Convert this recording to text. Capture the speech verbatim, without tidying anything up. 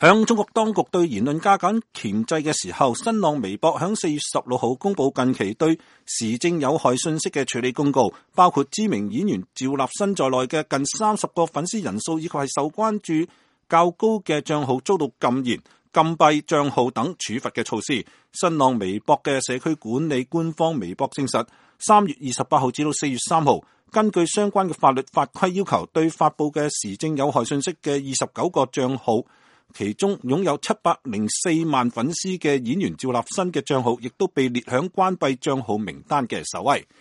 響中國當局對言論加緊鉗制嘅時候，新浪微博響四月十六號公布近期對時政有害信息嘅處理公告，包括知名演員趙立新在內嘅近三十個粉絲人數以及係受關注較高嘅賬號遭到禁言、禁閉賬號等處罰嘅措施。新浪微博嘅社區管理官方微博證實，三月二十八號至到四月三號，根據相關嘅法律法規要求，對發佈嘅時政有害信息嘅二十九個賬號，其中擁有七百零四萬粉絲嘅演員趙立新嘅賬號，亦都被列響關閉賬號名單嘅首位。